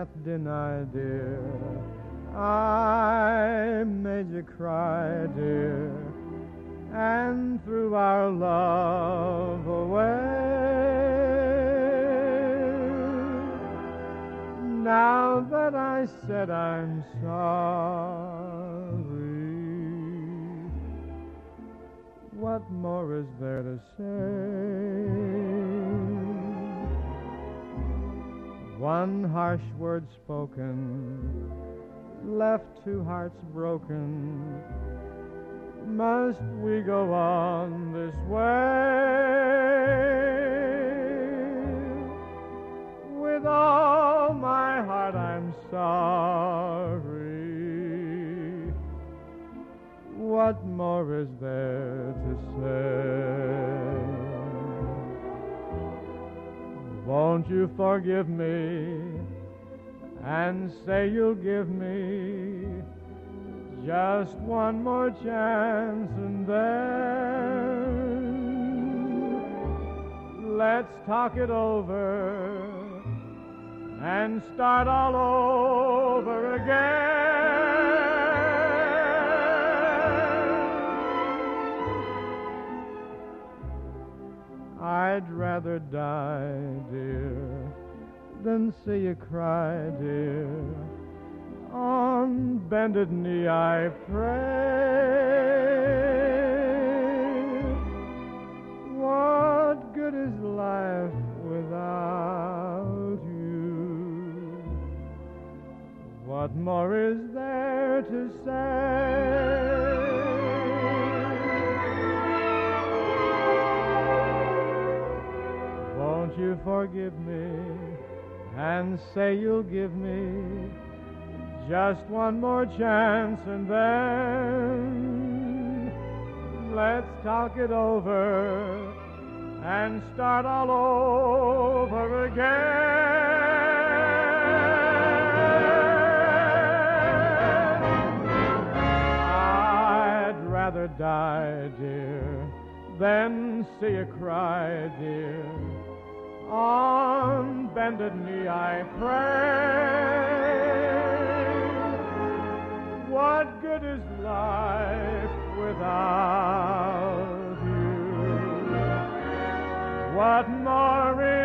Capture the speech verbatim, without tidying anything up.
can't deny, dear, I made you cry, dear, and threw our love away. Now that I said I'm sorry, what more is there to say? One harsh word spoken left two hearts broken. Must we go on this way? With all my heart I'm sorry. What more is there to say? Won't you forgive me and say you'll give me just one more chance, and then let's talk it over and start all over again. I'd rather die, dear, than see you cry, dear. On bended knee I pray. What good is life without you? What more is there to say? Won't you forgive me and say you'll give me just one more chance, and then let's talk it over and start all over again. I'd rather die, dear, than see you cry, dear. On bended knee I pray. What good is life without you? What more is